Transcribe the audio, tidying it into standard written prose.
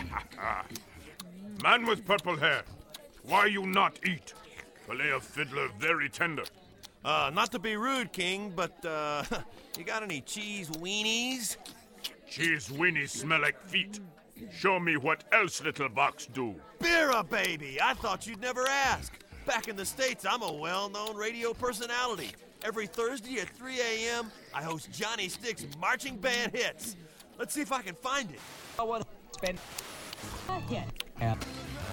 Man with purple hair, why you not eat? Filet of fiddler very tender. Not to be rude, King, but, you got any cheese weenies? Cheese weenies smell like feet. Show me what else little box do. Beer, baby! I thought you'd never ask. Back in the States, I'm a well-known radio personality. Every Thursday at 3 a.m., I host Johnny Stick's Marching Band Hits. Let's see if I can find it. I want to spend.